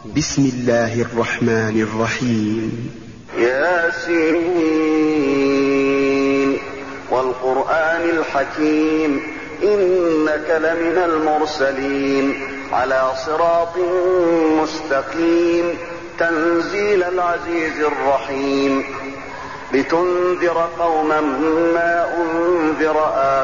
بسم الله الرحمن الرحيم. ياسين والقرآن الحكيم إنك لمن المرسلين على صراط مستقيم تنزيل العزيز الرحيم لتنذر قوما ما أنذر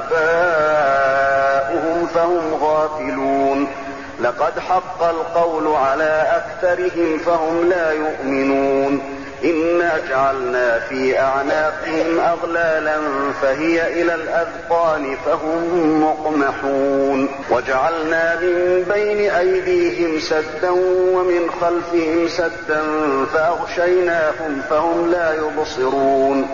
آباؤهم فهم غافلون لقد حق القول على أكثرهم فهم لا يؤمنون إنا جعلنا في أعناقهم أغلالا فهي إلى الأذقان فهم مقمحون وجعلنا من بين أيديهم سدا ومن خلفهم سدا فأغشيناهم فهم لا يبصرون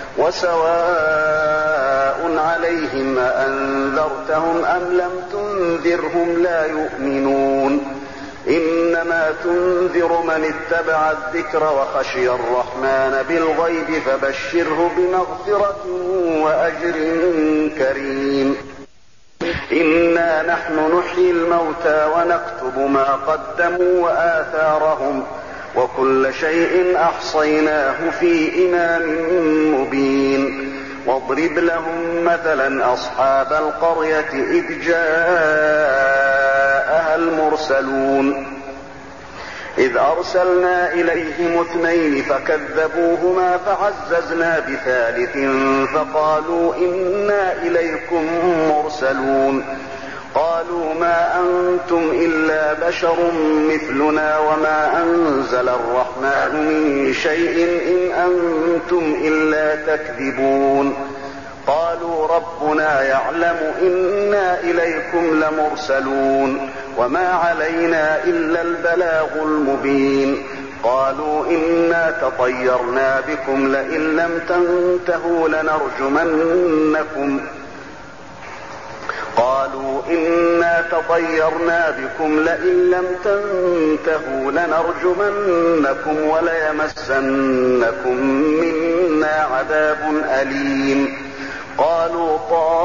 وسواء عليهم أأنذرتهم أم لم تنذرهم لا يؤمنون إنما تنذر من اتبع الذكر وخشي الرحمن بالغيب فبشره بمغفرة وأجر كريم إنا نحن نحيي الموتى ونكتب ما قدموا وآثارهم وكل شيء أحصيناه في إمام مبين واضرب لهم مثلا أصحاب القرية إذ جاءها المرسلون إذ أرسلنا إليهم 2 فكذبوهما فعززنا ب3 فقالوا إنا إليكم مرسلون قالوا ما أنتم إلا بشر مثلنا وما أنزل الرحمن من شيء إن أنتم إلا تكذبون قالوا ربنا يعلم إنا إليكم لمرسلون وما علينا إلا البلاغ المبين قالوا إنا تطيرنا بكم لئن لم تنتهوا لنرجمنكم وليمسنكم منا عذاب أليم قالوا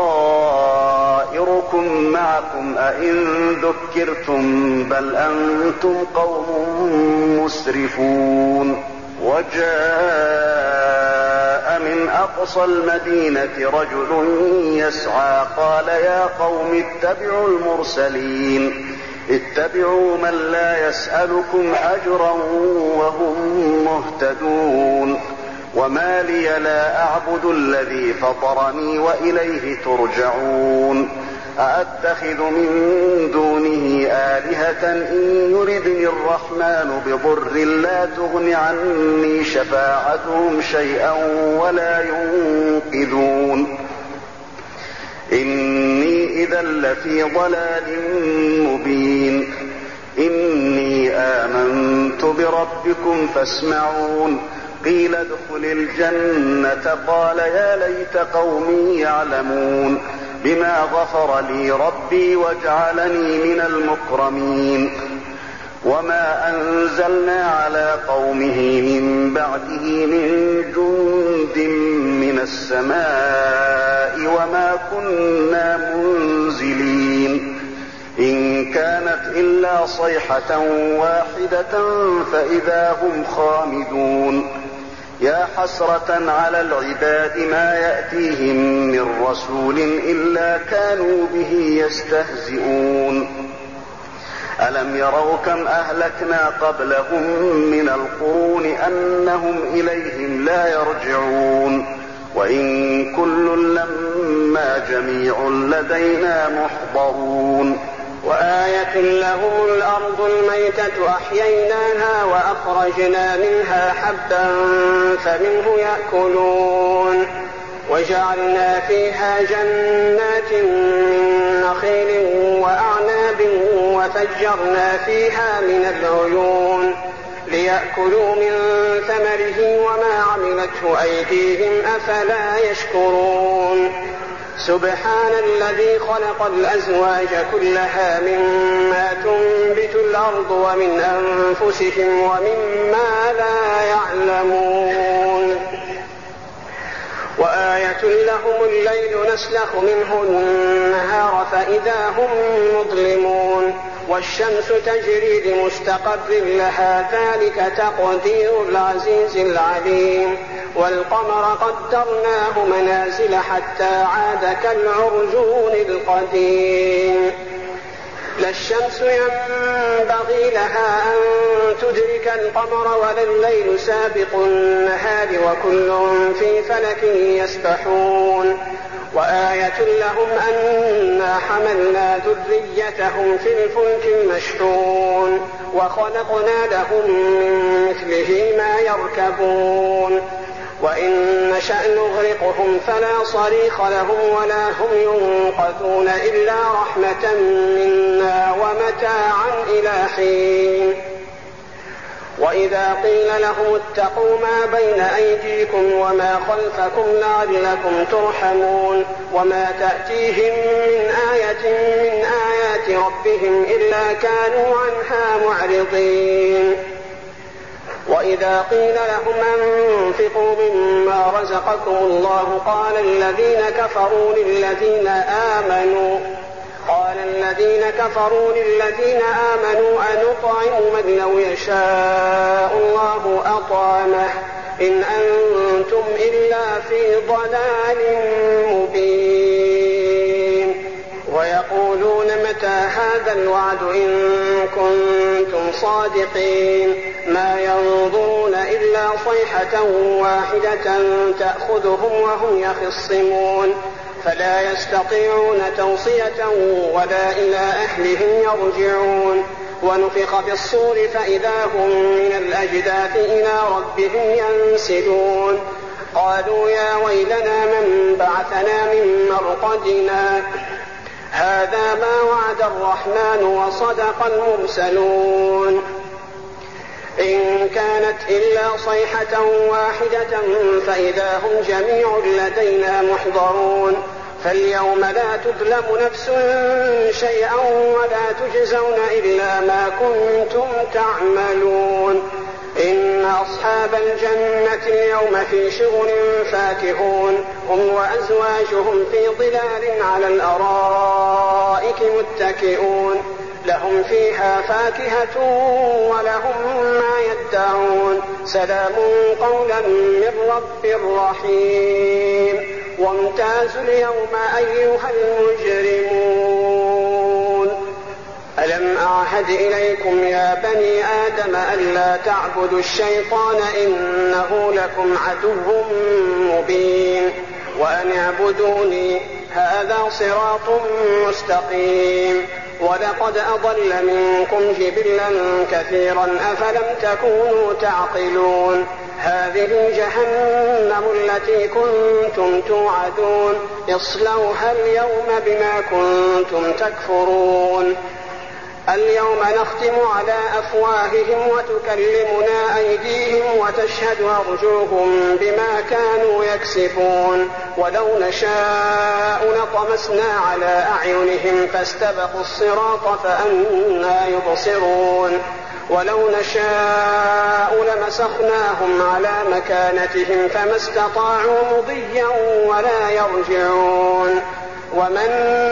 طائركم معكم أئن ذكرتم بل أنتم قوم مسرفون وجاء من أقصى المدينة رجل يسعى قال يا قوم اتبعوا المرسلين اتبعوا من لا يسألكم أجرا وهم مهتدون وما لي لا أعبد الذي فطرني وإليه ترجعون أأتخذ من دونه آلهة إن يردني الرحمن بضر لا تغن عني شفاعتهم شيئا ولا ينقذون إني إذا لفي ضلال مبين إني آمنت بربكم فاسمعون قيل ادخل الجنة قال يا ليت قومي يعلمون بما غفر لي ربي وجعلني من المكرمين وما أنزلنا على قومه من بعده من جند من السماء وما كنا منزلين إن كانت إلا صيحة واحدة فإذا هم خامدون يا حسرة على العباد ما يأتيهم من رسول إلا كانوا به يستهزئون ألم يروا كم أهلكنا قبلهم من القرون أنهم إليهم لا يرجعون وإن كل لما جميع لدينا محضرون وآية لهم الأرض الميتة أحييناها وأخرجنا منها حبا فمنه يأكلون وجعلنا فيها جنات من نخيل وأعناب وفجرنا فيها من العيون ليأكلوا من ثمره وما عملته أيديهم أفلا يشكرون سبحان الذي خلق الأزواج كلها مما تنبت الأرض ومن أنفسهم ومما لا يعلمون وآية لهم الليل نسلخ منه النهار فإذا هم مظلمون والشمس تجري لمستقر لها ذلك تقدير العزيز العليم والقمر قدرناه منازل حتى عاد كالعرجون القديم لا الشمس ينبغي لها أن تدرك القمر ولا الليل سابق النهار وكل في فلك يسبحون وآية لهم أنا حملنا ذريتهم في الفلك المشحون وخلقنا لهم من مثله ما يركبون وإن نشأ نغرقهم فلا صريخ لهم ولا هم ينقذون إلا رحمة منا ومتاعا إلى حين وإذا قيل لهم اتقوا ما بين أيديكم وما خلفكم لعلكم ترحمون وما تأتيهم من آية من آيات ربهم إلا كانوا عنها معرضين وإذا قيل لهم أنفقوا مما رزقكم الله قال الذين كفروا للذين آمنوا أنطعم من لو يشاء الله أطعمه إن أنتم إلا في ضلال مبين ويقولون متى هذا الوعد إن كنتم صادقين ما ينظرون إلا صيحة واحدة تأخذهم وهم يخصمون فلا يستطيعون توصية ولا إلى أهلهم يرجعون ونفخ في الصور فإذا هم من الأجداث إلى ربهم ينسلون قالوا يا ويلنا من بعثنا من مرقدنا هذا ما وعد الرحمن وصدق المرسلون إن كانت إلا صيحة واحدة فإذا هم جميع لدينا محضرون فاليوم لا تظلم نفس شيئا ولا تجزون إلا ما كنتم تعملون إن أصحاب الجنة اليوم في شغل فاكهون هم وأزواجهم في ظلال على الأرائك متكئون لهم فيها فاكهة ولهم ما يدعون سلام قولا من رب رحيم وامتازوا اليوم أيها المجرمون ألم أعهد إليكم يا بني آدم ألا تعبدوا الشيطان إنه لكم عدو مبين وأن اعبدوني هذا صراط مستقيم ولقد أضل منكم جبلا كثيرا أفلم تكونوا تعقلون هذه جهنم التي كنتم توعدون اصلوها اليوم بما كنتم تكفرون اليوم نختم على أفواههم وتكلمنا أيديهم وتشهد أرجلهم بما كانوا يكسبون ولو نشاء لطمسنا على أعينهم فاستبقوا الصراط فأنى يبصرون ولو نشاء لمسخناهم على مكانتهم فما استطاعوا مضيا ولا يرجعون ومن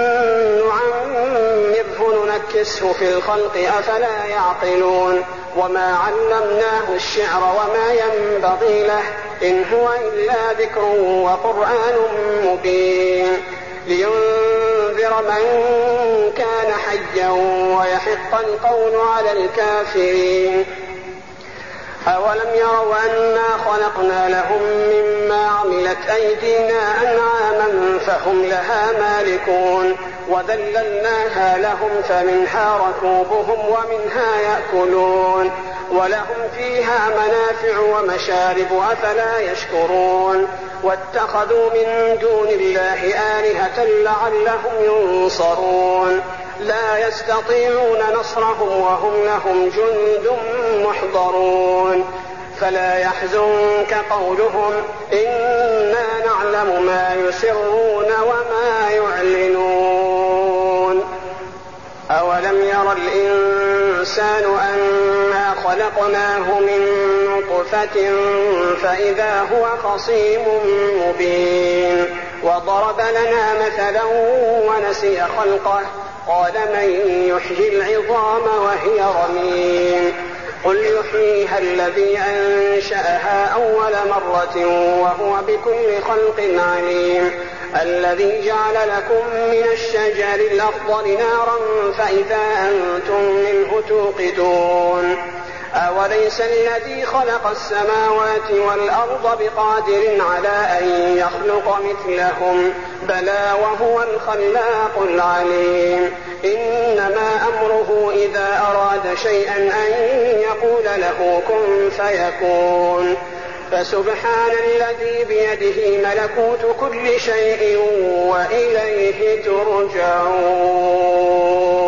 نعمره ننكسه في الخلق أفلا يعقلون وما علمناه الشعر وما ينبغي له إن هو إلا ذكر وقرآن مبين لينذر من كان حيا ويحق القول على الكافرين أولم يروا أنا خلقنا لهم مما عملت أيدينا أنعاما فهم لها مالكون وذللناها لهم فمنها ركوبهم ومنها يأكلون ولهم فيها منافع ومشارب أفلا يشكرون واتخذوا من دون الله آلهة لعلهم ينصرون لا يستطيعون نصرهم وهم لهم جند محضرون فلا يحزنك قولهم إنا نعلم ما يسرون وما يعلنون أولم ير الإنسان أنا خلقناه من نطفة فإذا هو خصيم مبين وضرب لنا مثلا ونسي خلقه قال من يحيي العظام وهي رميم قل يحييها الذي أنشأها أول مرة وهو بكل خلق عليم الذي جعل لكم من الشجر الأخضر نارا فإذا أنتم منه توقدون أوليس الذي خلق السماوات والأرض بقادر على أن يخلق مثلهم بلى وهو الخلاق العليم إنما أمره إذا أراد شيئا أن يقول له كن فيكون فسبحان الذي بيده ملكوت كل شيء وإليه ترجعون.